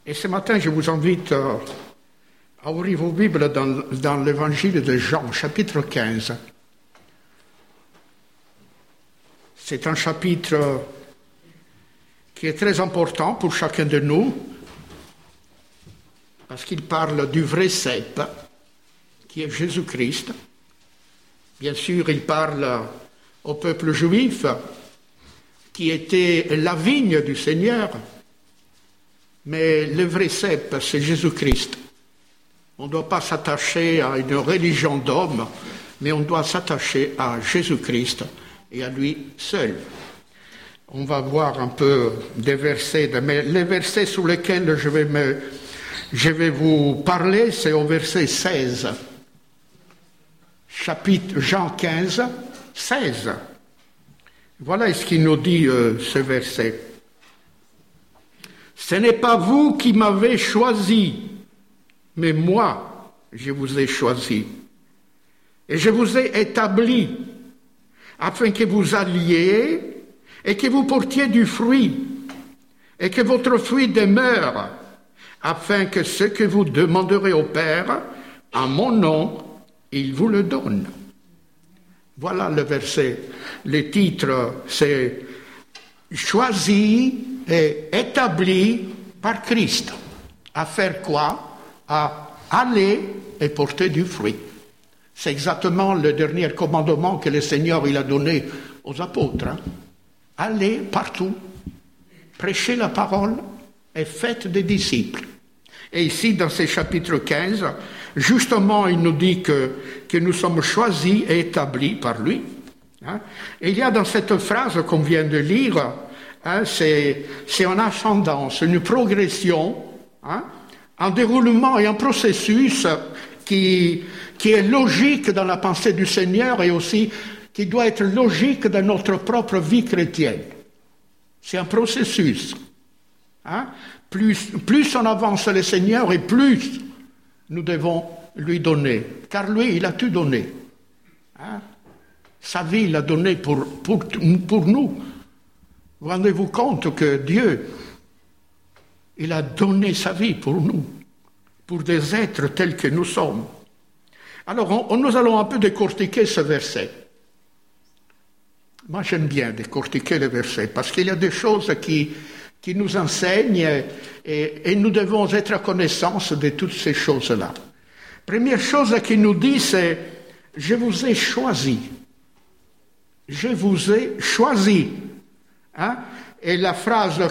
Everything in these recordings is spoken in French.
Et ce matin, je vous invite à ouvrir vos Bibles dans l'évangile de Jean, chapitre 15. C'est un chapitre qui est très important pour chacun de nous, parce qu'il parle du vrai cep, qui est Jésus-Christ. Bien sûr, il parle au peuple juif, qui était la vigne du Seigneur, mais le vrai cep, c'est Jésus-Christ. On ne doit pas s'attacher à une religion d'homme, mais on doit s'attacher à Jésus-Christ et à lui seul. On va voir un peu des versets, mais les versets sur lesquels je vais vous parler, c'est au verset 16. Chapitre Jean 15, 16. Voilà ce qu'il nous dit, ce verset. Ce n'est pas vous qui m'avez choisi, mais moi, je vous ai choisi. Et je vous ai établi, afin que vous alliez et que vous portiez du fruit, et que votre fruit demeure, afin que ce que vous demanderez au Père, en mon nom, il vous le donne. Voilà le verset. Le titre, c'est « Choisi et établi par Christ ». À faire quoi? À aller et porter du fruit. C'est exactement le dernier commandement que le Seigneur il a donné aux apôtres. Allez partout, prêchez la parole et faites des disciples. Et ici, dans ce chapitre 15, justement, il nous dit que nous sommes choisis et établis par lui. Et il y a dans cette phrase qu'on vient de lire, c'est en ascendance, une progression, un déroulement et un processus qui est logique dans la pensée du Seigneur et aussi qui doit être logique dans notre propre vie chrétienne. C'est un processus. Plus on avance le Seigneur et plus nous devons lui donner. Car lui, il a tout donné. Sa vie, il l'a donné pour nous. Vous rendez-vous compte que Dieu, il a donné sa vie pour nous, pour des êtres tels que nous sommes. Alors, nous allons un peu décortiquer ce verset. Moi, j'aime bien décortiquer le verset, parce qu'il y a des choses qui nous enseignent et nous devons être à connaissance de toutes ces choses-là. Première chose qu'il nous dit, c'est « Je vous ai choisi ». Je vous ai choisi. Et la phrase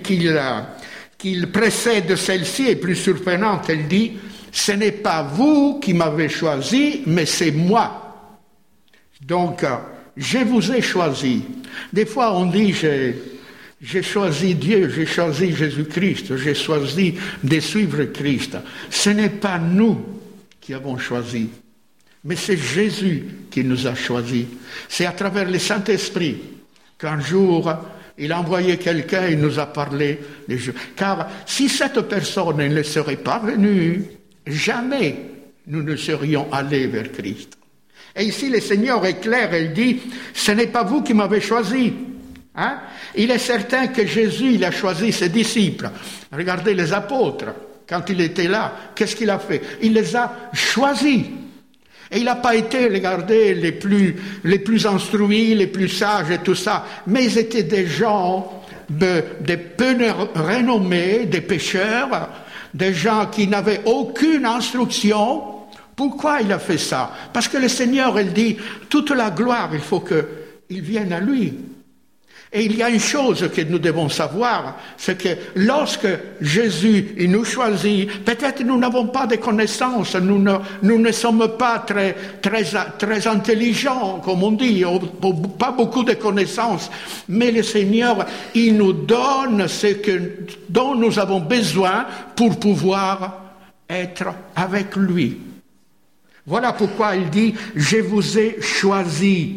qu'il précède celle-ci est plus surprenante. Elle dit « Ce n'est pas vous qui m'avez choisi, mais c'est moi ». Donc, je vous ai choisi. Des fois, on dit j'ai choisi Dieu, j'ai choisi Jésus-Christ, j'ai choisi de suivre Christ. Ce n'est pas nous qui avons choisi, mais c'est Jésus qui nous a choisis. C'est à travers le Saint-Esprit qu'un jour, il a envoyé quelqu'un, il nous a parlé. Car si cette personne ne serait pas venue, jamais nous ne serions allés vers Christ. Et ici, le Seigneur est clair, il dit, ce n'est pas vous qui m'avez choisi. Il est certain que Jésus, il a choisi ses disciples. Regardez les apôtres, quand il était là, qu'est-ce qu'il a fait? Il les a choisis. Et il n'a pas été, regardez, les plus instruits, les plus sages et tout ça, mais ils étaient des gens de peu renommés, des pécheurs, des gens qui n'avaient aucune instruction. Pourquoi il a fait ça? Parce que le Seigneur, il dit, toute la gloire, il faut qu'il vienne à lui. Et il y a une chose que nous devons savoir, c'est que lorsque Jésus il nous choisit, peut-être nous n'avons pas de connaissances, nous ne sommes pas très intelligents, comme on dit, pas beaucoup de connaissances, mais le Seigneur, il nous donne dont nous avons besoin pour pouvoir être avec lui. Voilà pourquoi il dit « Je vous ai choisi »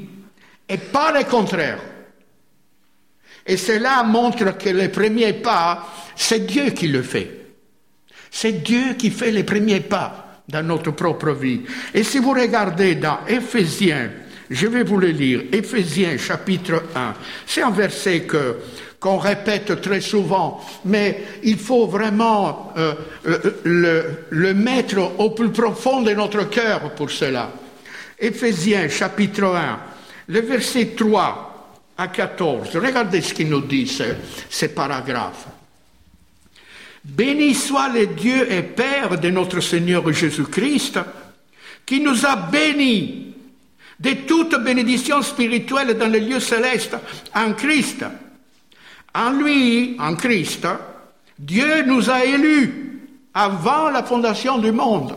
et pas le contraire. Et cela montre que les premiers pas, c'est Dieu qui le fait. C'est Dieu qui fait les premiers pas dans notre propre vie. Et si vous regardez dans Éphésiens, je vais vous le lire, Éphésiens chapitre 1, c'est un verset qu'on répète très souvent, mais il faut vraiment le mettre au plus profond de notre cœur pour cela. Éphésiens chapitre 1, le verset 3 à 14. Regardez ce qu'il nous dit, ces paragraphes. Béni soit le Dieu et Père de notre Seigneur Jésus-Christ, qui nous a bénis de toute bénédiction spirituelle dans les lieux célestes en Christ. En lui, en Christ, Dieu nous a élus avant la fondation du monde.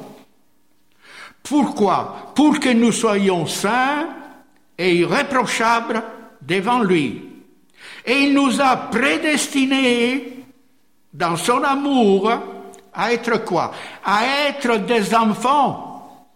Pourquoi? Pour que nous soyons saints et irréprochables devant lui. Et il nous a prédestinés dans son amour à être quoi? À être des enfants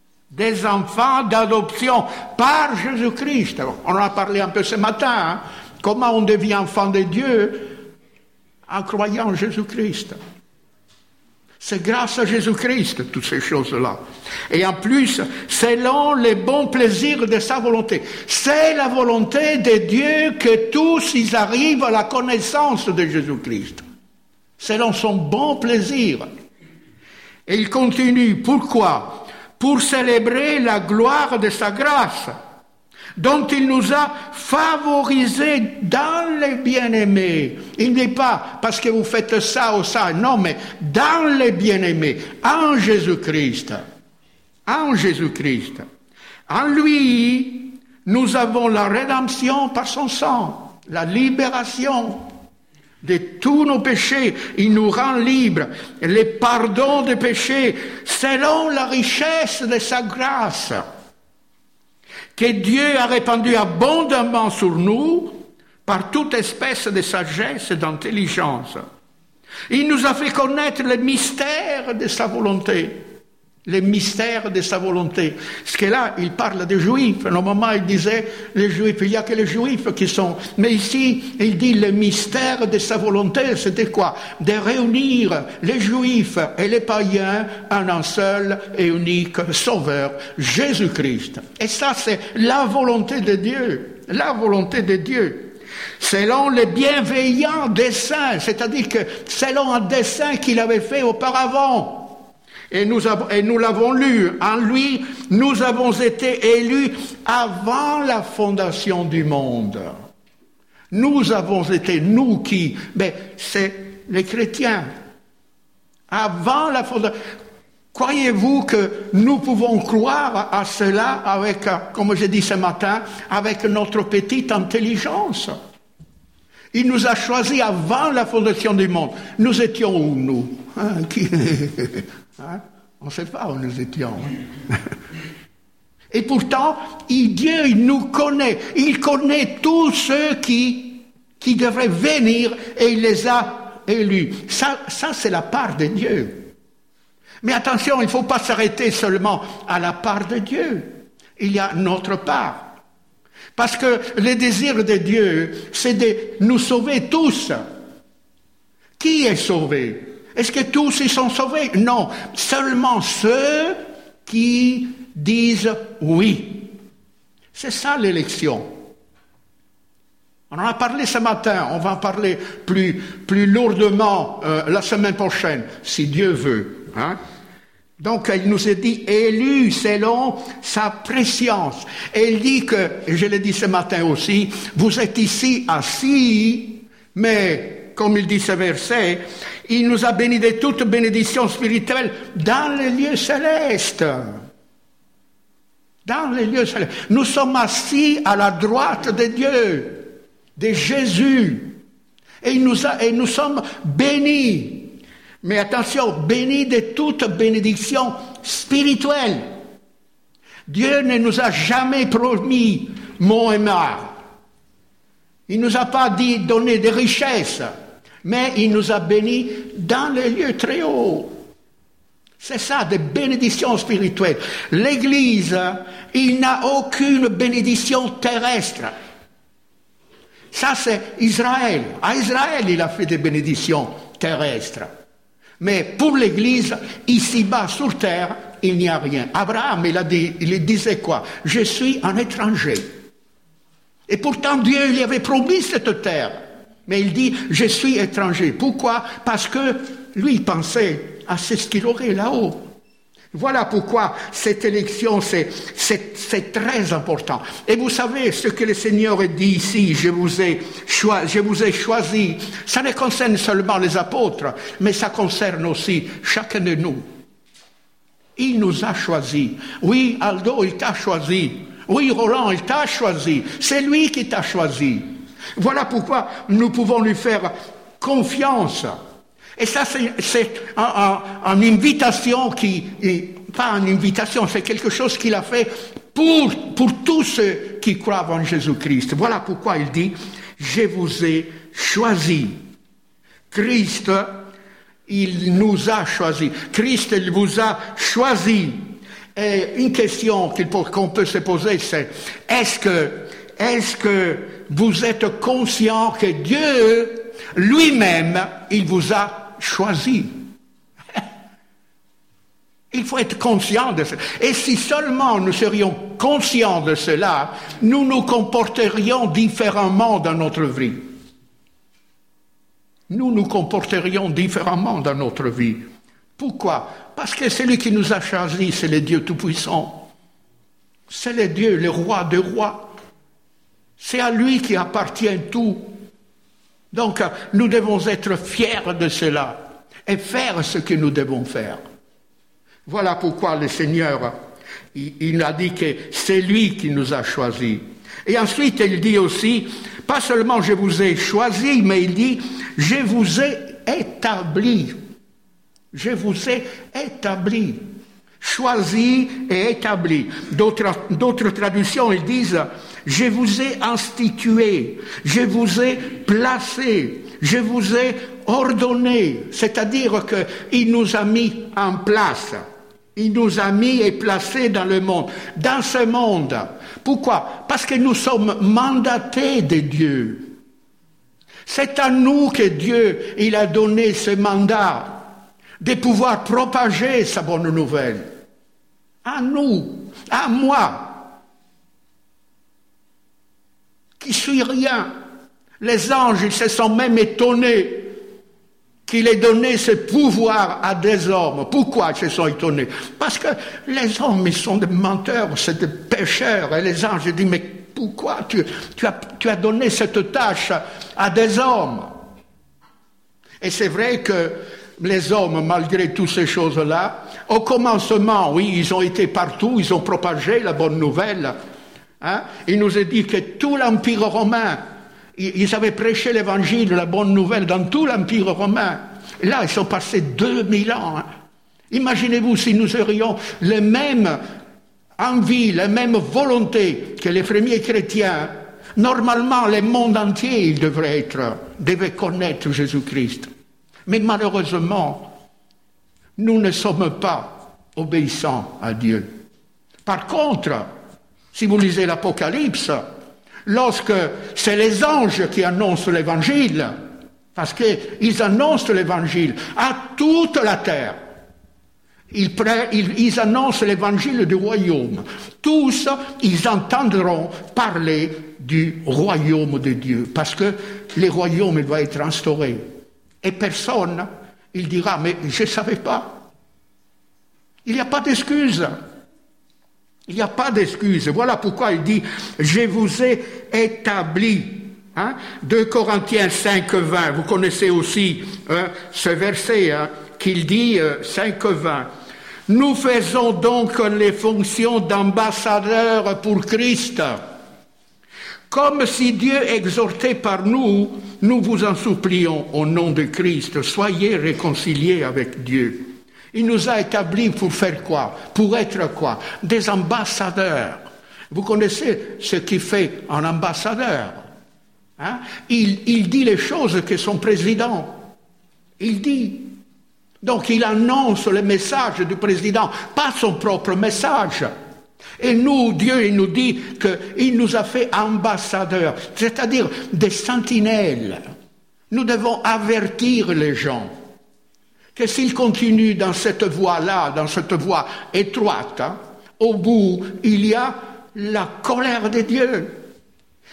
d'adoption par Jésus-Christ. On en a parlé un peu ce matin, hein? Comment on devient enfant de Dieu en croyant en Jésus-Christ. C'est grâce à Jésus-Christ, toutes ces choses-là. Et en plus, selon les bons plaisirs de sa volonté. C'est la volonté de Dieu que tous ils arrivent à la connaissance de Jésus-Christ. Selon son bon plaisir. Et il continue. Pourquoi? Pour célébrer la gloire de sa grâce, dont il nous a favorisés dans les bien-aimés. Il n'est pas parce que vous faites ça ou ça, non, mais dans les bien-aimés, en Jésus-Christ. En Jésus-Christ. En lui, nous avons la rédemption par son sang, la libération de tous nos péchés. Il nous rend libres, le pardon des péchés, selon la richesse de sa grâce, que Dieu a répandu abondamment sur nous par toute espèce de sagesse et d'intelligence. Il nous a fait connaître le mystère de sa volonté. Le mystère de sa volonté. Parce que là, il parle des Juifs. Normalement, il disait, les Juifs, il n'y a que les Juifs qui sont... Mais ici, il dit le mystère de sa volonté, c'était quoi? De réunir les Juifs et les païens en un seul et unique Sauveur, Jésus-Christ. Et ça, c'est la volonté de Dieu. La volonté de Dieu. Selon les bienveillants desseins, c'est-à-dire que selon un dessein qu'il avait fait auparavant. Et nous l'avons lu. En lui, nous avons été élus avant la fondation du monde. Nous avons été, nous qui? Ben, c'est les chrétiens. Avant la fondation. Croyez-vous que nous pouvons croire à cela avec, comme j'ai dit ce matin, avec notre petite intelligence? Il nous a choisis avant la fondation du monde. Nous étions où, nous? Hein? On ne sait pas où nous étions. Et pourtant, Dieu il nous connaît. Il connaît tous ceux qui devraient venir et il les a élus. Ça c'est la part de Dieu. Mais attention, il ne faut pas s'arrêter seulement à la part de Dieu. Il y a notre part. Parce que le désir de Dieu, c'est de nous sauver tous. Qui est sauvé? Est-ce que tous ils sont sauvés? Non, seulement ceux qui disent oui. C'est ça l'élection. On en a parlé ce matin, on va en parler plus lourdement la semaine prochaine, si Dieu veut. Hein? Donc, il nous a dit élus selon sa préscience. Et il dit que, et je l'ai dit ce matin aussi, vous êtes ici assis, mais, comme il dit ce verset, il nous a bénis de toute bénédiction spirituelle dans les lieux célestes. Dans les lieux célestes. Nous sommes assis à la droite de Dieu, de Jésus. Et nous sommes bénis. Mais attention, bénis de toute bénédiction spirituelle. Dieu ne nous a jamais promis mont et mar. Il ne nous a pas donné des richesses, mais il nous a bénis dans les lieux très hauts. C'est ça, des bénédictions spirituelles. L'Église, il n'a aucune bénédiction terrestre. Ça, c'est Israël. À Israël, il a fait des bénédictions terrestres. Mais pour l'Église, ici-bas sur terre, il n'y a rien. Abraham, il disait quoi? Je suis un étranger. Et pourtant, Dieu lui avait promis cette terre. Mais il dit, je suis étranger. Pourquoi? Parce que lui, il pensait à ce qu'il aurait là-haut. Voilà pourquoi cette élection, c'est très important. Et vous savez, ce que le Seigneur dit ici, je vous ai choisi, ça ne concerne seulement les apôtres, mais ça concerne aussi chacun de nous. Il nous a choisis. Oui, Aldo, il t'a choisi. Oui, Roland, il t'a choisi. C'est lui qui t'a choisi. Voilà pourquoi nous pouvons lui faire confiance. Et ça, c'est une invitation pas une invitation, c'est quelque chose qu'il a fait pour tous ceux qui croient en Jésus-Christ. Voilà pourquoi il dit, je vous ai choisi. Christ, il nous a choisi. Christ, il vous a choisi. Et une question qu'on peut se poser, c'est, est-ce que vous êtes conscient que Dieu, lui-même, il vous a choisi? Il faut être conscient de cela. Et si seulement nous serions conscients de cela, nous nous comporterions différemment dans notre vie. Nous nous comporterions différemment dans notre vie. Pourquoi? Parce que celui qui nous a choisis, c'est le Dieu Tout-Puissant. C'est le Dieu, le Roi des rois. C'est à lui qui appartient tout. Donc, nous devons être fiers de cela et faire ce que nous devons faire. Voilà pourquoi le Seigneur, il a dit que c'est lui qui nous a choisis. Et ensuite, il dit aussi, pas seulement je vous ai choisi, mais il dit, je vous ai établi. Je vous ai établi. Choisi et établi. D'autres traductions, ils disent, je vous ai institué, je vous ai placé, je vous ai ordonné. C'est-à-dire qu'il nous a mis en place. Il nous a mis et placés dans le monde, dans ce monde. Pourquoi? Parce que nous sommes mandatés de Dieu. C'est à nous que Dieu, il a donné ce mandat de pouvoir propager sa bonne nouvelle. À nous, à moi, qui suis rien. Les anges, ils se sont même étonnés qu'il ait donné ce pouvoir à des hommes. Pourquoi ils se sont étonnés? Parce que les hommes, ils sont des menteurs, c'est des pécheurs. Et les anges disent, mais pourquoi tu as donné cette tâche à des hommes? Et c'est vrai que les hommes, malgré toutes ces choses-là, au commencement, oui, ils ont été partout, ils ont propagé la bonne nouvelle. Hein? Il nous est dit que tout l'Empire romain, ils avaient prêché l'évangile, la bonne nouvelle, dans tout l'Empire romain. Et là, ils sont passés 2000 ans. Hein. Imaginez-vous si nous aurions les mêmes envies, les mêmes volontés que les premiers chrétiens. Normalement, le monde entier, il devrait connaître Jésus-Christ. Mais malheureusement, nous ne sommes pas obéissants à Dieu. Par contre, si vous lisez l'Apocalypse, lorsque c'est les anges qui annoncent l'évangile, parce qu'ils annoncent l'évangile à toute la terre, ils annoncent l'évangile du royaume. Tous, ils entendront parler du royaume de Dieu, parce que le royaume il va être instauré. Et personne, il dira, mais je ne savais pas. Il n'y a pas d'excuse. Il n'y a pas d'excuse. Voilà pourquoi il dit, je vous ai établi. Hein? 2 Corinthiens 5, 20. Vous connaissez aussi ce verset qu'il dit, 5, 20. Nous faisons donc les fonctions d'ambassadeurs pour Christ. Comme si Dieu exhortait par nous, nous vous en supplions au nom de Christ. Soyez réconciliés avec Dieu. Il nous a établis pour faire quoi? Pour être quoi? Des ambassadeurs. Vous connaissez ce qui fait un ambassadeur. Hein? Il dit les choses que son président. Il dit. Donc il annonce le message du président, pas son propre message. Et nous, Dieu, il nous dit qu'il nous a fait ambassadeurs, c'est-à-dire des sentinelles. Nous devons avertir les gens que s'ils continuent dans cette voie-là, dans cette voie étroite, au bout, il y a la colère de Dieu.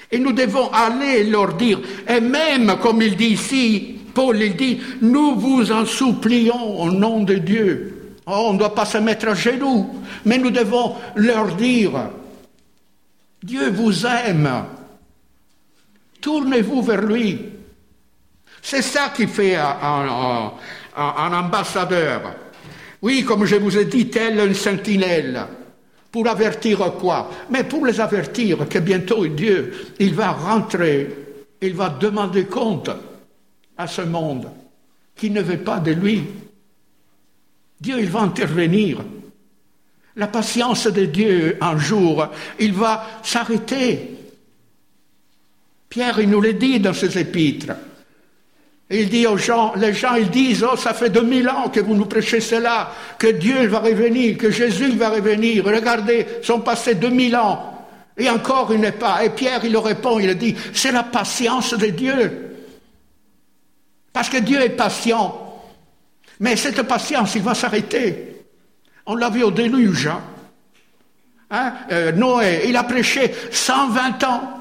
Et nous devons aller leur dire, et même, comme il dit ici, Paul, il dit, nous vous en supplions au nom de Dieu. Oh, on ne doit pas se mettre à genoux, mais nous devons leur dire, Dieu vous aime. Tournez-vous vers lui. C'est ça qui fait un ambassadeur. Oui, comme je vous ai dit, tel une sentinelle. Pour avertir quoi? Mais pour les avertir que bientôt Dieu, il va rentrer, il va demander compte à ce monde qui ne veut pas de lui. Dieu, il va intervenir. La patience de Dieu, un jour, il va s'arrêter. Pierre, il nous le dit dans ses épîtres. Il dit aux gens, les gens, ils disent, oh, ça fait 2000 ans que vous nous prêchez cela, que Dieu va revenir, que Jésus va revenir. Regardez, sont passés 2000 ans. Et encore, il n'est pas. Et Pierre, il leur répond, il dit, c'est la patience de Dieu. Parce que Dieu est patient. Mais cette patience, il va s'arrêter. On l'a vu au déluge. Noé, il a prêché 120 ans.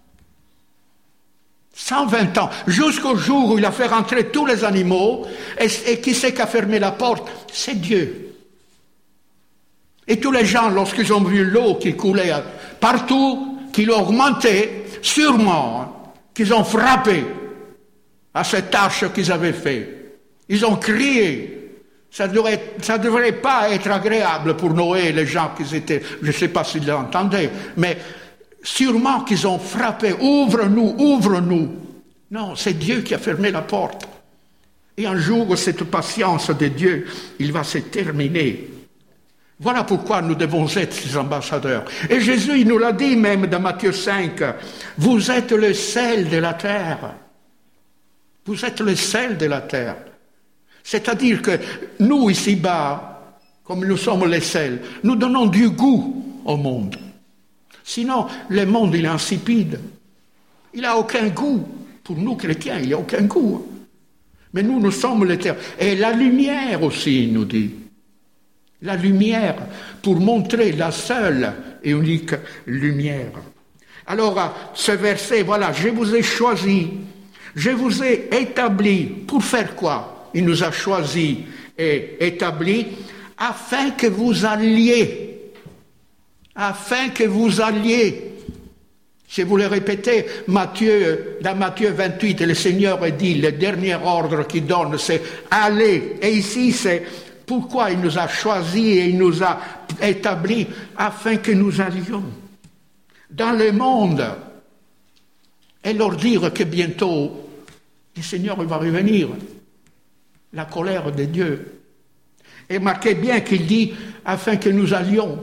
120 ans, jusqu'au jour où il a fait rentrer tous les animaux, et qui c'est qui a fermé la porte? C'est Dieu. Et tous les gens, lorsqu'ils ont vu l'eau qui coulait partout, qui l'a augmenté, sûrement, qu'ils ont frappé à cette tâche qu'ils avaient fait. Ils ont crié. Ça devrait pas être agréable pour Noé et les gens qui étaient, je ne sais pas s'ils l'entendaient, mais sûrement qu'ils ont frappé, ouvre-nous, ouvre-nous. Non, c'est Dieu qui a fermé la porte. Et un jour, cette patience de Dieu, il va se terminer. Voilà pourquoi nous devons être ses ambassadeurs. Et Jésus, il nous l'a dit même dans Matthieu 5, vous êtes le sel de la terre. Vous êtes le sel de la terre. C'est-à-dire que nous, ici-bas, comme nous sommes les sels, nous donnons du goût au monde. Sinon, le monde, il est insipide. Il n'a aucun goût. Pour nous, chrétiens, il n'y a aucun goût. Mais nous, nous sommes les terres. Et la lumière aussi, il nous dit. La lumière, pour montrer la seule et unique lumière. Alors, ce verset, voilà, je vous ai choisi, je vous ai établi. Pour faire quoi? Il nous a choisi et établi afin que vous alliez. Afin que vous alliez. Je vous le répéter, dans Matthieu 28, le Seigneur a dit, le dernier ordre qu'il donne, c'est aller. Et ici, c'est pourquoi il nous a choisis et il nous a établis, afin que nous allions dans le monde et leur dire que bientôt, le Seigneur va revenir. La colère de Dieu. Et marquez bien qu'il dit, afin que nous allions.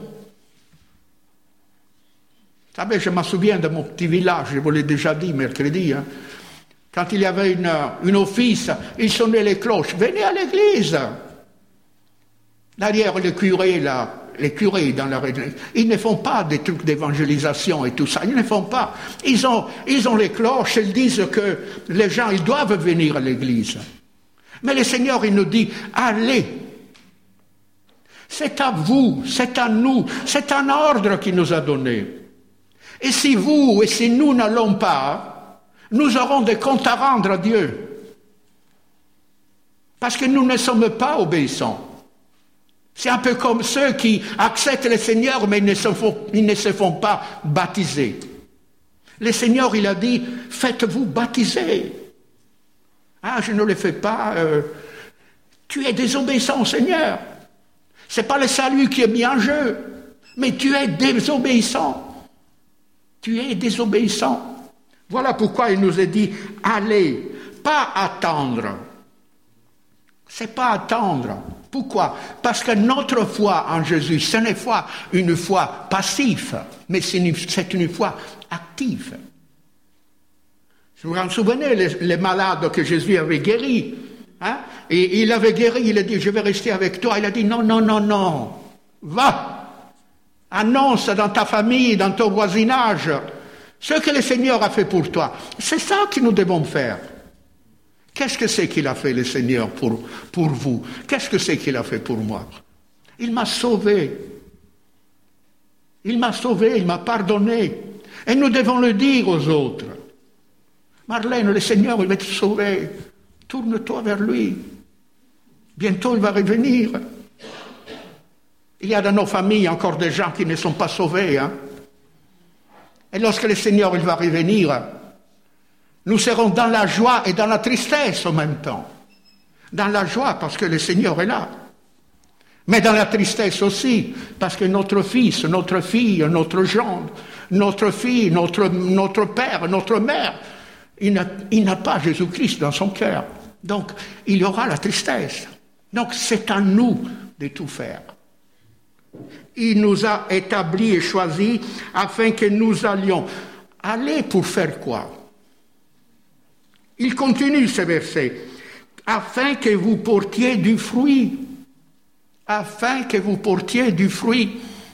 Vous savez, je me souviens de mon petit village, je vous l'ai déjà dit mercredi, quand il y avait une office, ils sonnaient les cloches, venez à l'église. Derrière les curés dans la région, ils ne font pas des trucs d'évangélisation et tout ça, ils ne font pas. Ils ont les cloches, ils disent que les gens, ils doivent venir à l'église. Mais le Seigneur, il nous dit, allez. C'est à vous, c'est à nous, c'est un ordre qu'il nous a donné. Et si vous et si nous n'allons pas, nous aurons des comptes à rendre à Dieu. Parce que nous ne sommes pas obéissants. C'est un peu comme ceux qui acceptent le Seigneur, mais ils ne se font pas baptiser. Le Seigneur, il a dit, faites-vous baptiser. Ah, je ne le fais pas. Tu es désobéissant au Seigneur. Ce n'est pas le salut qui est mis en jeu, mais tu es désobéissant. Tu es désobéissant. Voilà pourquoi il nous a dit, allez, pas attendre. C'est pas attendre. Pourquoi? Parce que notre foi en Jésus, ce n'est pas une foi passive, mais c'est une foi active. Vous vous souvenez, les malades que Jésus avait guéris, et il avait guéri, il a dit, je vais rester avec toi. Il a dit, non, non, non, non, va. Annonce dans ta famille, dans ton voisinage, ce que le Seigneur a fait pour toi. C'est ça que nous devons faire. Qu'est-ce que c'est qu'il a fait, le Seigneur, pour vous? Qu'est-ce que c'est qu'il a fait pour moi? Il m'a sauvé. Il m'a sauvé, il m'a pardonné. Et nous devons le dire aux autres. Marlène, le Seigneur, il va te sauver. Tourne-toi vers lui. Bientôt, il va revenir. Il y a dans nos familles encore des gens qui ne sont pas sauvés. Hein? Et lorsque le Seigneur il va revenir, nous serons dans la joie et dans la tristesse en même temps. Dans la joie parce que le Seigneur est là. Mais dans la tristesse aussi, parce que notre fils, notre fille, notre gendre, notre fille, notre père, notre mère, il n'a pas Jésus-Christ dans son cœur. Donc, il y aura la tristesse. Donc, c'est à nous de tout faire. Il nous a établis et choisis afin que nous allions. Aller pour faire quoi? Il continue ce verset. Afin que vous portiez du fruit. Afin que vous portiez du fruit.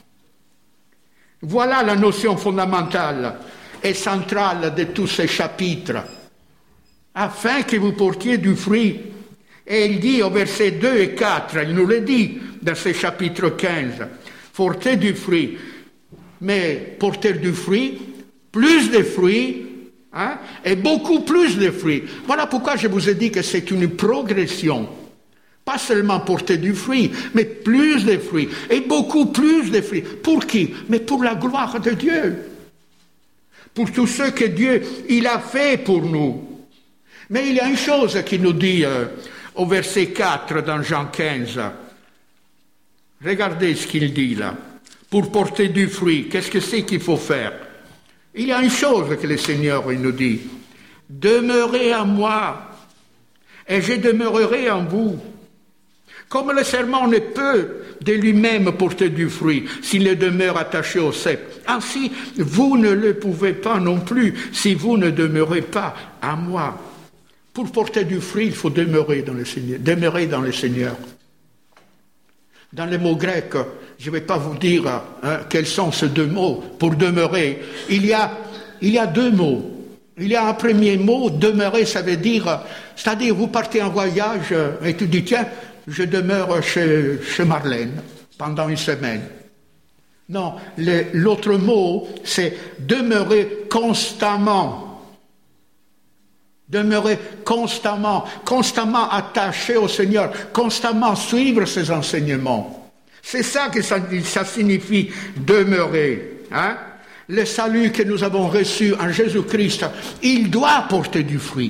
Voilà la notion fondamentale et centrale de tous ces chapitres. Afin que vous portiez du fruit. Et il dit au verset 2 et 4, il nous le dit dans ce chapitre 15, portez du fruit. Mais porter du fruit, plus de fruits, hein, et beaucoup plus de fruits. Voilà pourquoi je vous ai dit que c'est une progression. Pas seulement porter du fruit, mais plus de fruits, et beaucoup plus de fruits. Pour qui? Mais pour la gloire de Dieu. Pour tout ce que Dieu, il a fait pour nous. Mais il y a une chose qui nous dit au verset 4 dans Jean 15. Regardez ce qu'il dit là. Pour porter du fruit, qu'est-ce que c'est qu'il faut faire? Il y a une chose que le Seigneur il nous dit. Demeurez en moi, et je demeurerai en vous. Comme le serment ne peut de lui-même porter du fruit s'il ne demeure attaché au cep, ainsi vous ne le pouvez pas non plus si vous ne demeurez pas en moi. Pour porter du fruit, il faut demeurer dans le Seigneur. Demeurer dans le Seigneur. Dans les mots grecs, je ne vais pas vous dire quels sont ces deux mots. Pour demeurer, il y a deux mots. Il y a un premier mot, demeurer, ça veut dire, c'est-à-dire vous partez en voyage et tu dis, tiens, je demeure chez Marlène pendant une semaine. Non, l'autre mot, c'est demeurer constamment. Demeurer constamment attaché au Seigneur, constamment suivre ses enseignements. C'est ça que ça signifie demeurer. Hein? Le salut que nous avons reçu en Jésus-Christ, il doit porter du fruit.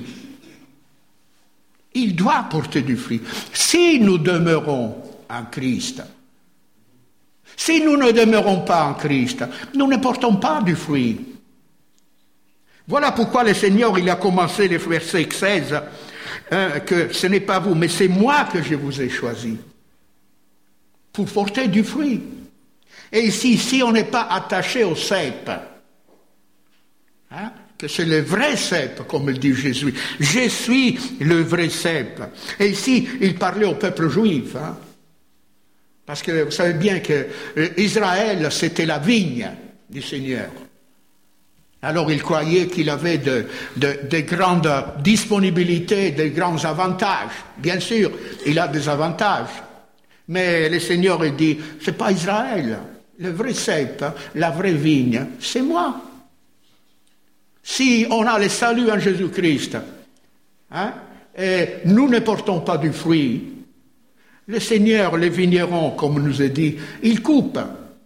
Il doit porter du fruit. Si nous demeurons en Christ, si nous ne demeurons pas en Christ, nous ne portons pas du fruit. Voilà pourquoi le Seigneur, il a commencé le verset 16, que ce n'est pas vous, mais c'est moi que je vous ai choisi pour porter du fruit. Et ici, si on n'est pas attaché au cep, hein, que c'est le vrai cep, comme le dit Jésus, je suis le vrai cep. Et ici, il parlait au peuple juif, hein, parce que vous savez bien que Israël, c'était la vigne du Seigneur. Alors il croyait qu'il avait de grandes disponibilités, de grands avantages. Bien sûr, il a des avantages. Mais le Seigneur il dit, c'est pas Israël. Le vrai cep, la vraie vigne, c'est moi. Si on a le salut en Jésus-Christ, hein, et nous ne portons pas du fruit, le Seigneur, les vignerons, comme nous a dit, il coupe.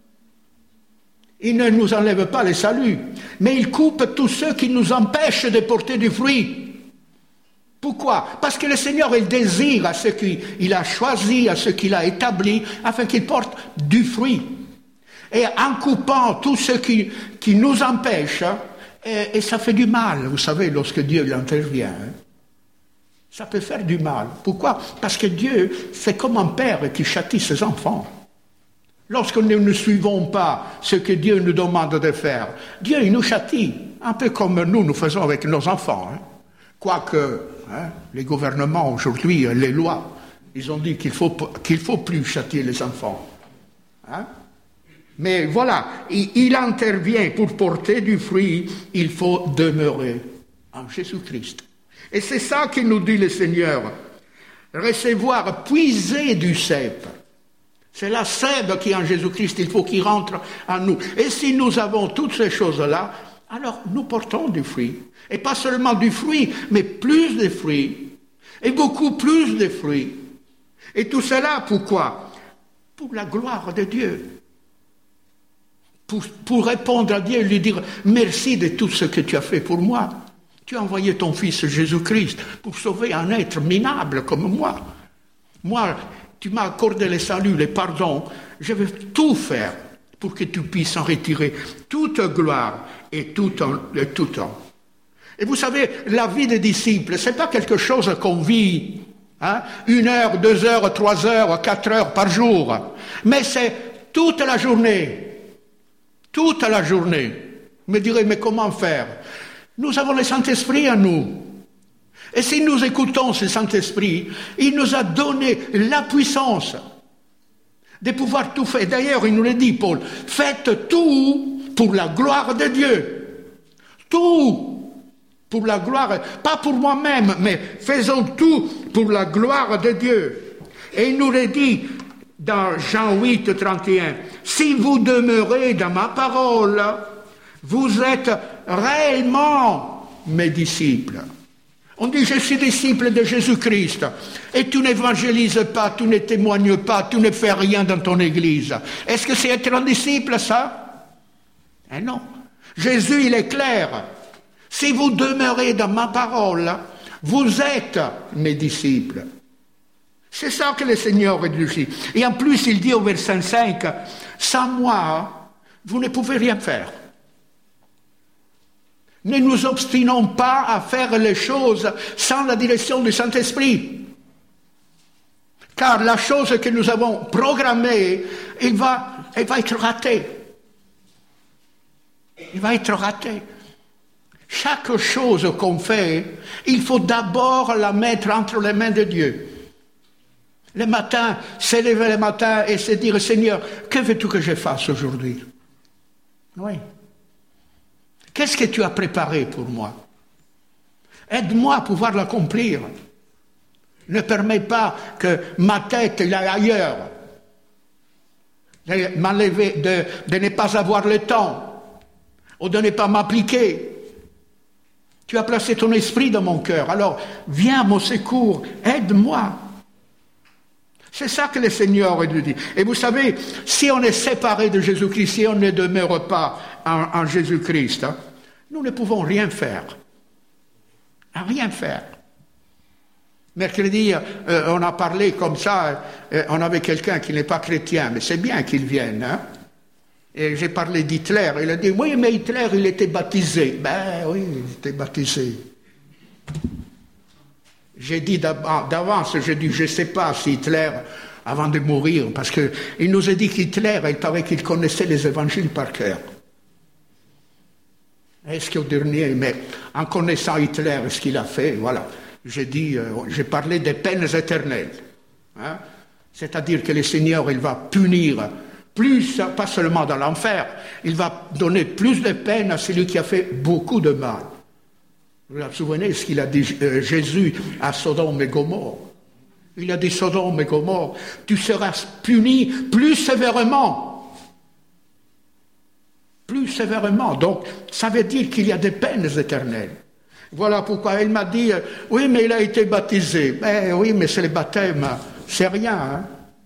Il ne nous enlève pas le salut, mais il coupe tous ceux qui nous empêchent de porter du fruit. Pourquoi? Parce que le Seigneur, il désire à ceux qu'il a choisis, à ceux qu'il a établis, afin qu'ils portent du fruit. Et en coupant tous ceux qui nous empêchent, et ça fait du mal, vous savez, lorsque Dieu intervient. Hein? Ça peut faire du mal. Pourquoi? Parce que Dieu, c'est comme un père qui châtie ses enfants. Lorsque nous ne suivons pas ce que Dieu nous demande de faire, Dieu il nous châtie, un peu comme nous faisons avec nos enfants. Hein. Quoique les gouvernements aujourd'hui, les lois, ils ont dit qu'il faut plus châtier les enfants. Hein. Mais voilà, il intervient pour porter du fruit, il faut demeurer en Jésus-Christ. Et c'est ça qu'il nous dit le Seigneur, recevoir, puiser du cep. C'est la sève qui est en Jésus-Christ, il faut qu'il rentre en nous. Et si nous avons toutes ces choses-là, alors nous portons du fruit. Et pas seulement du fruit, mais plus de fruits. Et beaucoup plus de fruits. Et tout cela, pourquoi? Pour la gloire de Dieu. Pour répondre à Dieu et lui dire merci de tout ce que tu as fait pour moi. Tu as envoyé ton Fils Jésus-Christ pour sauver un être minable comme moi. Moi, tu m'as accordé le salut, le pardon. Je vais tout faire pour que tu puisses en retirer toute gloire et tout temps. Et vous savez, la vie des disciples, ce n'est pas quelque chose qu'on vit 1 heure, 2 heures, 3 heures, 4 heures par jour. Mais c'est toute la journée. Toute la journée. Vous me direz, mais comment faire? Nous avons le Saint-Esprit en nous. Et si nous écoutons ce Saint-Esprit, il nous a donné la puissance de pouvoir tout faire. D'ailleurs, il nous le dit, Paul, faites tout pour la gloire de Dieu. Tout pour la gloire, pas pour moi-même, mais faisons tout pour la gloire de Dieu. Et il nous le dit dans Jean 8, 31, « Si vous demeurez dans ma parole, vous êtes réellement mes disciples. » On dit, je suis disciple de Jésus-Christ. Et tu n'évangélises pas, tu ne témoignes pas, tu ne fais rien dans ton église. Est-ce que c'est être un disciple, ça? Eh non. Jésus, il est clair. Si vous demeurez dans ma parole, vous êtes mes disciples. C'est ça que le Seigneur dit. Et en plus, il dit au verset 5, sans moi, vous ne pouvez rien faire. Ne nous obstinons pas à faire les choses sans la direction du Saint-Esprit. Car la chose que nous avons programmée, elle va être ratée. Elle va être ratée. Chaque chose qu'on fait, il faut d'abord la mettre entre les mains de Dieu. Le matin, se lever le matin et se dire, Seigneur, que veux-tu que je fasse aujourd'hui? Oui. Qu'est-ce que tu as préparé pour moi? Aide-moi à pouvoir l'accomplir. Ne permets pas que ma tête aille ailleurs. De ne pas avoir le temps. Ou de ne pas m'appliquer. Tu as placé ton esprit dans mon cœur. Alors, viens à mon secours. Aide-moi. C'est ça que le Seigneur nous dit. Et vous savez, si on est séparé de Jésus-Christ, si on ne demeure pas en Jésus-Christ, nous ne pouvons rien faire. Rien faire. Mercredi, on a parlé comme ça, on avait quelqu'un qui n'est pas chrétien, mais c'est bien qu'il vienne. Hein? Et j'ai parlé d'Hitler, il a dit, oui, mais Hitler, il était baptisé. Ben oui, il était baptisé. J'ai dit d'avance, j'ai dit, je ne sais pas si Hitler, avant de mourir, parce qu'il nous a dit qu'Hitler, il paraît qu'il connaissait les évangiles par cœur. Est-ce qu'au dernier, mais en connaissant Hitler, ce qu'il a fait, voilà, j'ai parlé des peines éternelles. Hein? C'est-à-dire que le Seigneur, il va punir plus, pas seulement dans l'enfer, il va donner plus de peine à celui qui a fait beaucoup de mal. Vous vous souvenez ce qu'il a dit Jésus à Sodome et Gomorrhe? Il a dit Sodome et Gomorrhe, tu seras puni plus sévèrement. Plus sévèrement. Donc, ça veut dire qu'il y a des peines éternelles. Voilà pourquoi elle m'a dit, oui, mais il a été baptisé. Oui, mais c'est le baptême, c'est rien. Hein?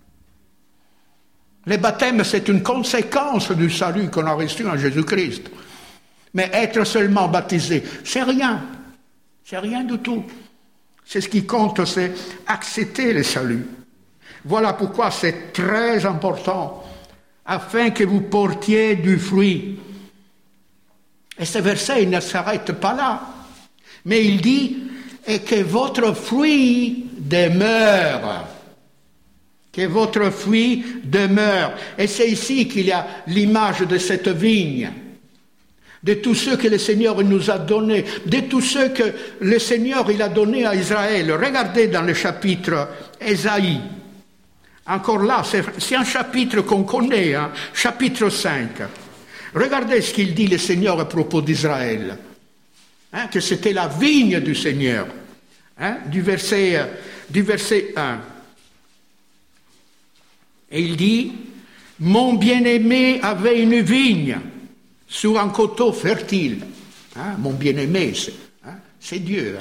Le baptême, c'est une conséquence du salut qu'on a reçu en Jésus-Christ. Mais être seulement baptisé, c'est rien. C'est rien du tout. C'est ce qui compte, c'est accepter le salut. Voilà pourquoi c'est très important, afin que vous portiez du fruit. Et ce verset, il ne s'arrête pas là. Mais il dit, et que votre fruit demeure. Que votre fruit demeure. Et c'est ici qu'il y a l'image de cette vigne. De tous ceux que le Seigneur nous a donnés, de tous ceux que le Seigneur il a donnés à Israël. Regardez dans le chapitre Ésaïe. Encore là, c'est un chapitre qu'on connaît, hein, chapitre 5. Regardez ce qu'il dit le Seigneur à propos d'Israël. Hein, que c'était la vigne du Seigneur. Hein, du verset 1. Et il dit, « Mon bien-aimé avait une vigne sur un coteau fertile. » Mon bien-aimé, c'est Dieu.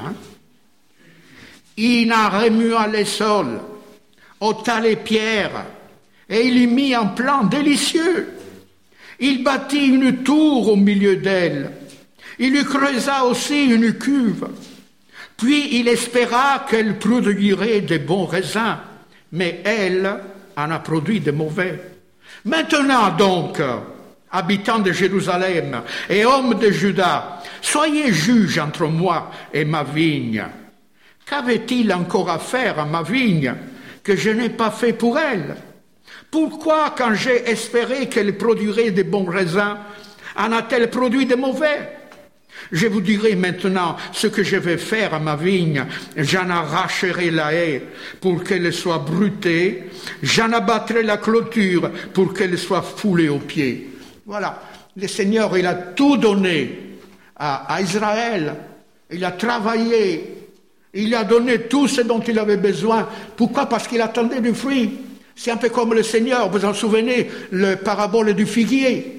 Il en remua les sols, ôta les pierres, et il y mit un plan délicieux. Il bâtit une tour au milieu d'elle. Il lui creusa aussi une cuve. Puis il espéra qu'elle produirait de bons raisins, mais elle en a produit de mauvais. Maintenant donc, habitants de Jérusalem et hommes de Juda, soyez juges entre moi et ma vigne. Qu'avait-il encore à faire à ma vigne que je n'ai pas fait pour elle? Pourquoi, quand j'ai espéré qu'elle produirait de bons raisins, en a-t-elle produit de mauvais? Je vous dirai maintenant ce que je vais faire à ma vigne. J'en arracherai la haie pour qu'elle soit brutée. J'en abattrai la clôture pour qu'elle soit foulée aux pieds. Voilà. Le Seigneur, il a tout donné à Israël. Il a travaillé. Il a donné tout ce dont il avait besoin. Pourquoi? Parce qu'il attendait du fruit. C'est un peu comme le Seigneur, vous en souvenez, le parabole du figuier.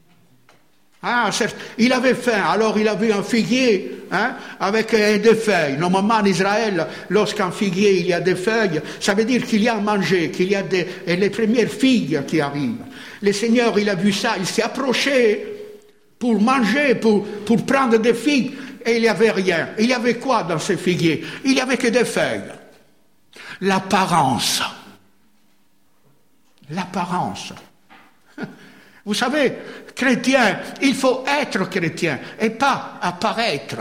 Il avait faim, alors il a vu un figuier avec des feuilles. Normalement en Israël, lorsqu'un figuier il y a des feuilles, ça veut dire qu'il y a à manger, qu'il y a les premières figues qui arrivent. Le Seigneur, il a vu ça, il s'est approché pour manger, pour prendre des figues, et il n'y avait rien. Il y avait quoi dans ces figuiers? Il n'y avait que des feuilles. L'apparence. L'apparence. Vous savez, chrétien, il faut être chrétien et pas apparaître.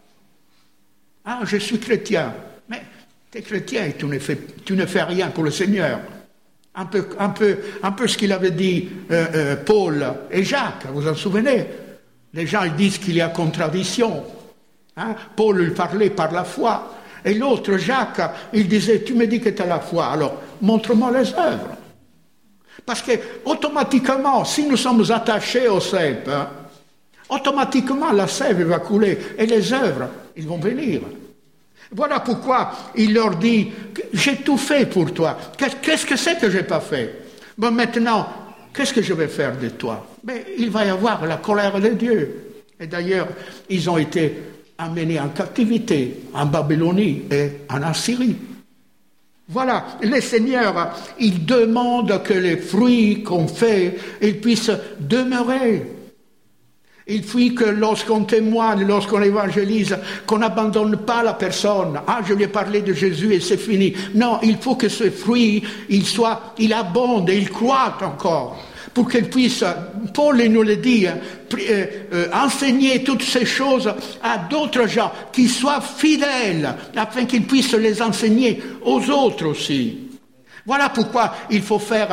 Je suis chrétien. Mais tu es chrétien et tu ne fais rien pour le Seigneur. Un peu ce qu'il avait dit Paul et Jacques, vous en souvenez? Les gens ils disent qu'il y a contradiction. Paul il parlait par la foi. Et l'autre, Jacques, il disait, tu me dis que tu as la foi, alors montre-moi les œuvres. Parce que automatiquement, si nous sommes attachés au cep, automatiquement la sève va couler et les œuvres, ils vont venir. Voilà pourquoi il leur dit, j'ai tout fait pour toi. Qu'est-ce que c'est que je n'ai pas fait? Bon, maintenant, qu'est-ce que je vais faire de toi? Il va y avoir la colère de Dieu. Et d'ailleurs, ils ont été amenés en captivité en Babylonie et en Assyrie. Voilà, le Seigneur, il demande que les fruits qu'on fait, ils puissent demeurer. Il faut que lorsqu'on témoigne, lorsqu'on évangélise, qu'on n'abandonne pas la personne. Je lui ai parlé de Jésus et c'est fini. Non, il faut que ce fruit, il abonde et il croît encore. Pour qu'il puisse, Paul nous le dit, enseigner toutes ces choses à d'autres gens, qui soient fidèles, afin qu'ils puissent les enseigner aux autres aussi. Voilà pourquoi il faut faire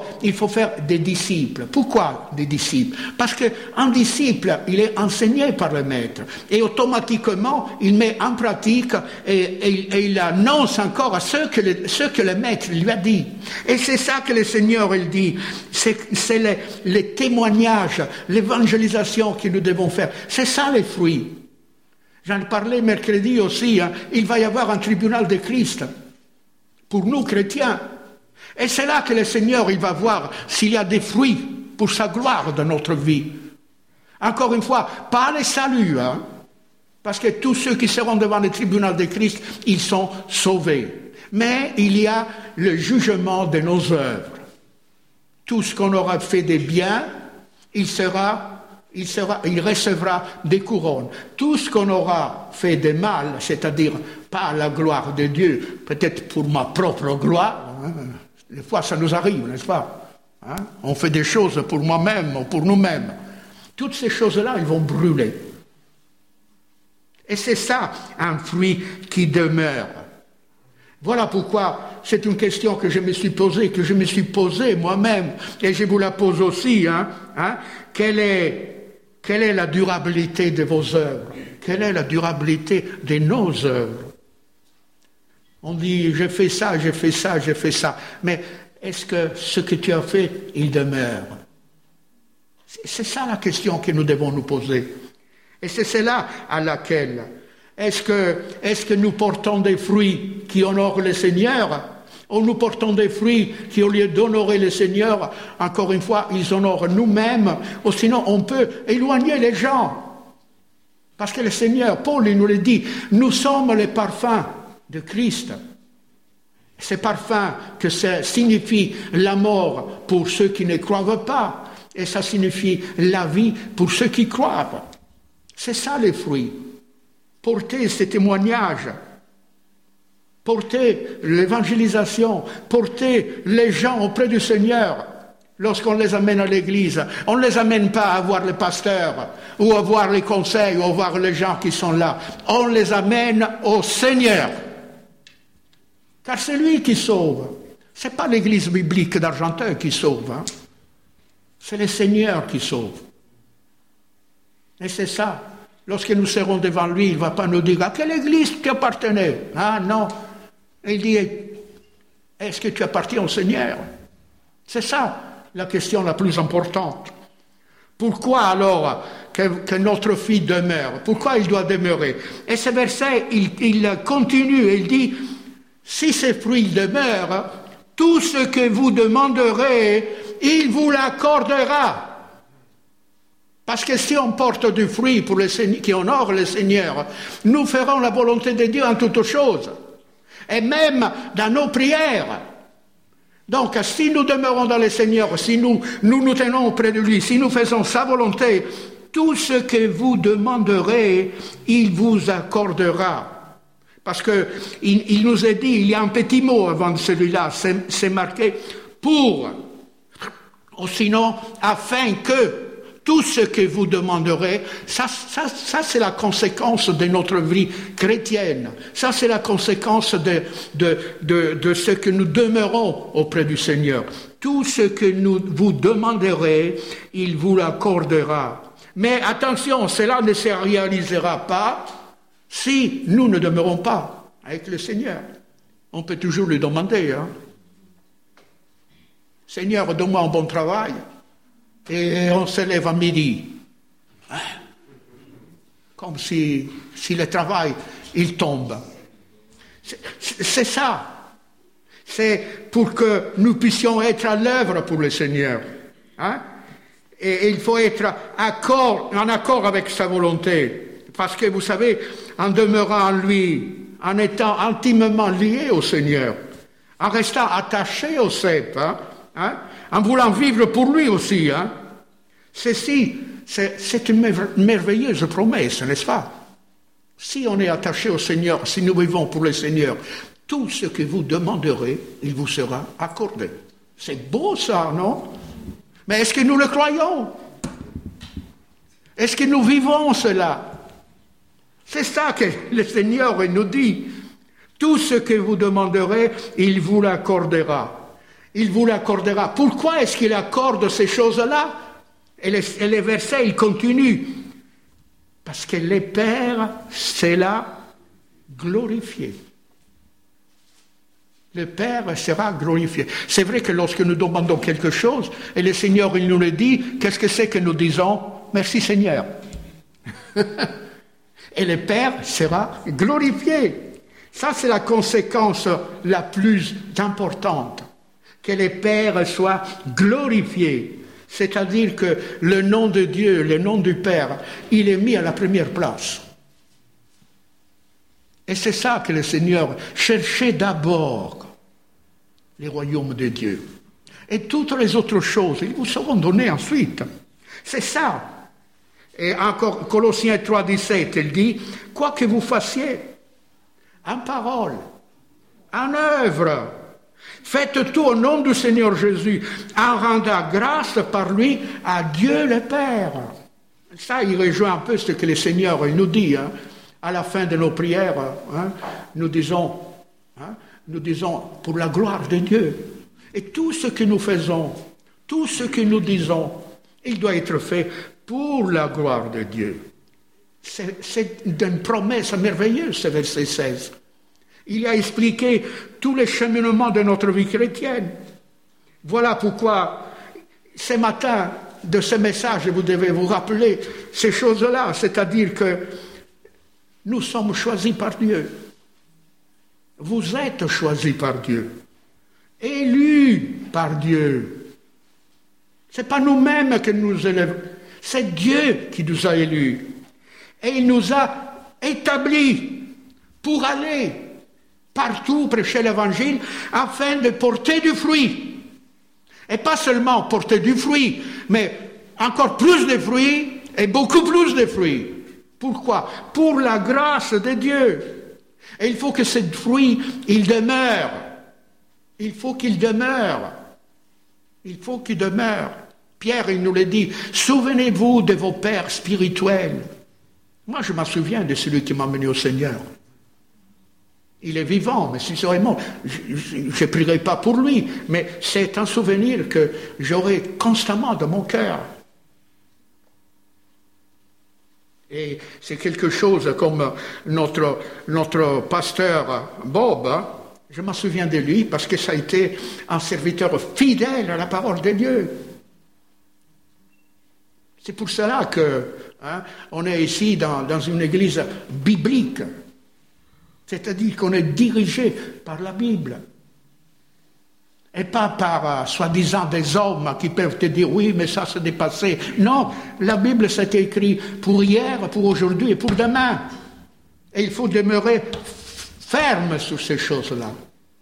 des disciples. Pourquoi des disciples? Parce qu'un disciple, il est enseigné par le maître. Et automatiquement, il met en pratique et il annonce encore à ce que le maître lui a dit. Et c'est ça que le Seigneur, il dit. C'est les témoignages, l'évangélisation que nous devons faire. C'est ça les fruits. J'en parlais mercredi aussi. Il va y avoir un tribunal de Christ. Pour nous, chrétiens. Et c'est là que le Seigneur, il va voir s'il y a des fruits pour sa gloire dans notre vie. Encore une fois, pas les saluts, parce que tous ceux qui seront devant le tribunal de Christ, ils sont sauvés. Mais il y a le jugement de nos œuvres. Tout ce qu'on aura fait de bien, il recevra des couronnes. Tout ce qu'on aura fait de mal, c'est-à-dire pas la gloire de Dieu, peut-être pour ma propre gloire, des fois ça nous arrive, n'est-ce pas? On fait des choses pour moi-même ou pour nous-mêmes. Toutes ces choses-là, elles vont brûler. Et c'est ça, un fruit qui demeure. Voilà pourquoi c'est une question que je me suis posée moi-même, et je vous la pose aussi. Quelle est la durabilité de vos œuvres? Quelle est la durabilité de nos œuvres? On dit, j'ai fait ça. Mais est-ce que ce que tu as fait, il demeure? C'est ça la question que nous devons nous poser. Et c'est cela à laquelle, est-ce que nous portons des fruits qui honorent le Seigneur, ou nous portons des fruits qui, au lieu d'honorer le Seigneur, encore une fois, ils honorent nous-mêmes, ou sinon on peut éloigner les gens. Parce que le Seigneur, Paul, il nous le dit, nous sommes les parfums de Christ. Ces parfums, que ça signifie la mort pour ceux qui ne croient pas, et ça signifie la vie pour ceux qui croient. C'est ça les fruits. Porter ces témoignages, porter l'évangélisation, porter les gens auprès du Seigneur. Lorsqu'on les amène à l'église, on ne les amène pas à voir le pasteur, ou à voir les conseils, ou à voir les gens qui sont là. On les amène au Seigneur. Car c'est lui qui sauve. Ce n'est pas l'église biblique d'Argenteuil qui sauve. Hein. C'est le Seigneur qui sauve. Et c'est ça. Lorsque nous serons devant lui, il ne va pas nous dire « à quelle église tu appartenais ?» Ah non. Il dit « est-ce que tu appartiens au Seigneur ?» C'est ça la question la plus importante. Pourquoi alors que notre fils demeure? Pourquoi il doit demeurer? Et ce verset, il continue, il dit « si ces fruits demeurent, tout ce que vous demanderez, il vous l'accordera. » Parce que si on porte du fruit pour qui honore le Seigneur, nous ferons la volonté de Dieu en toutes choses. Et même dans nos prières. Donc, si nous demeurons dans le Seigneur, si nous tenons auprès de lui, si nous faisons sa volonté, tout ce que vous demanderez, il vous accordera. Parce que il nous est dit, il y a un petit mot avant celui-là, c'est marqué pour, ou sinon, afin que tout ce que vous demanderez, ça c'est la conséquence de notre vie chrétienne. Ça c'est la conséquence de ce que nous demeurons auprès du Seigneur. Tout ce que vous demanderez, il vous l'accordera. Mais attention, cela ne se réalisera pas si nous ne demeurons pas avec le Seigneur. On peut toujours lui demander, hein. Seigneur, donne-moi un bon travail. Et on se lève à midi. Hein? Comme si le travail, il tombe. C'est ça. C'est pour que nous puissions être à l'œuvre pour le Seigneur. Hein? Et il faut être en accord avec sa volonté. Parce que vous savez, en demeurant en lui, en étant intimement lié au Seigneur, en restant attaché au cep, hein, en voulant vivre pour lui aussi. Hein. C'est une merveilleuse promesse, n'est-ce pas? Si on est attaché au Seigneur, si nous vivons pour le Seigneur, tout ce que vous demanderez, il vous sera accordé. C'est beau ça, non? Mais est-ce que nous le croyons? Est-ce que nous vivons cela? C'est ça que le Seigneur nous dit. Tout ce que vous demanderez, il vous l'accordera. Il vous l'accordera. Pourquoi est-ce qu'il accorde ces choses-là? Et les versets, ils continuent. Parce que le Père, c'est là glorifié. Le Père sera glorifié. C'est vrai que lorsque nous demandons quelque chose, et le Seigneur, il nous le dit, qu'est-ce que c'est que nous disons? Merci Seigneur. Et le Père sera glorifié. Ça, c'est la conséquence la plus importante. Que le Père soit glorifié. C'est-à-dire que le nom de Dieu, le nom du Père, il est mis à la première place. Et c'est ça que le Seigneur cherchait d'abord, les royaumes de Dieu. Et toutes les autres choses, ils vous seront données ensuite. C'est ça. Et encore, Colossiens 3, 17, il dit, quoi que vous fassiez, en parole, en œuvre, faites tout au nom du Seigneur Jésus, en rendant grâce par lui à Dieu le Père. Ça, il rejoint un peu ce que le Seigneur nous dit, hein. À la fin de nos prières, hein, nous disons pour la gloire de Dieu. Et tout ce que nous faisons, tout ce que nous disons, il doit être fait pour la gloire de Dieu. C'est une promesse merveilleuse, ce verset 16. Il a expliqué tous les cheminements de notre vie chrétienne. Voilà pourquoi, ce matin, de ce message, vous devez vous rappeler ces choses-là, c'est-à-dire que nous sommes choisis par Dieu. Vous êtes choisis par Dieu. Élus par Dieu. Ce n'est pas nous-mêmes que nous élèvons. C'est Dieu qui nous a élus. Et il nous a établis pour aller partout prêcher l'Évangile afin de porter du fruit. Et pas seulement porter du fruit, mais encore plus de fruits et beaucoup plus de fruits. Pourquoi? Pour la grâce de Dieu. Et il faut que ce fruit, il demeure. Il faut qu'il demeure. Il faut qu'il demeure. Pierre, il nous le dit, souvenez-vous de vos pères spirituels. Moi, je me souviens de celui qui m'a mené au Seigneur. Il est vivant, mais si serait mort, je ne prierai pas pour lui, mais c'est un souvenir que j'aurai constamment dans mon cœur. Et c'est quelque chose comme notre pasteur Bob, hein, je me souviens de lui parce que ça a été un serviteur fidèle à la parole de Dieu. C'est pour cela que on est ici dans une église biblique. C'est-à-dire qu'on est dirigé par la Bible. Et pas par, soi-disant, des hommes qui peuvent te dire, oui, mais ça s'est dépassé. Non, la Bible, c'est écrit pour hier, pour aujourd'hui et pour demain. Et il faut demeurer ferme sur ces choses-là.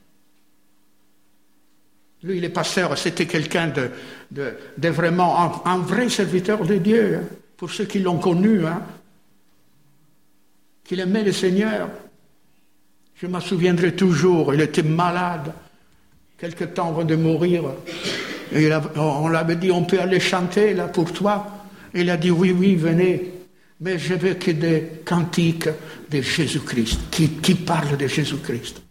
Lui, le pasteur, c'était quelqu'un de vraiment un vrai serviteur de Dieu. Hein, pour ceux qui l'ont connu, hein, qu'il aimait le Seigneur. Je me souviendrai toujours, il était malade, quelque temps avant de mourir. Et on l'avait dit, on peut aller chanter là pour toi. Il a dit, oui, oui, venez. Mais je veux que des cantiques de Jésus-Christ, qui parlent de Jésus-Christ.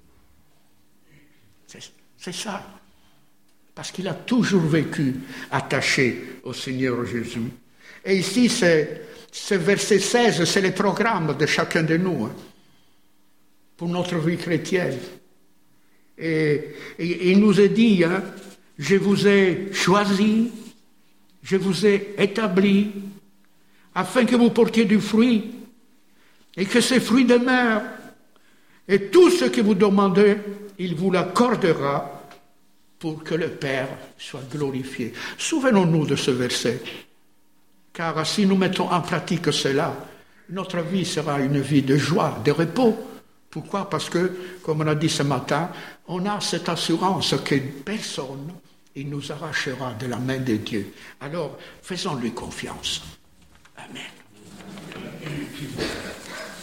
C'est ça. Parce qu'il a toujours vécu attaché au Seigneur Jésus. Et ici, ce verset 16, c'est le programme de chacun de nous. Hein, pour notre vie chrétienne. Et il nous est dit, hein, je vous ai choisi, je vous ai établi, afin que vous portiez du fruit, et que ces fruits demeurent. Et tout ce que vous demandez, il vous l'accordera pour que le Père soit glorifié. Souvenons-nous de ce verset, car si nous mettons en pratique cela, notre vie sera une vie de joie, de repos. Pourquoi? Parce que, comme on a dit ce matin, on a cette assurance que personne ne nous arrachera de la main de Dieu. Alors, faisons-lui confiance. Amen.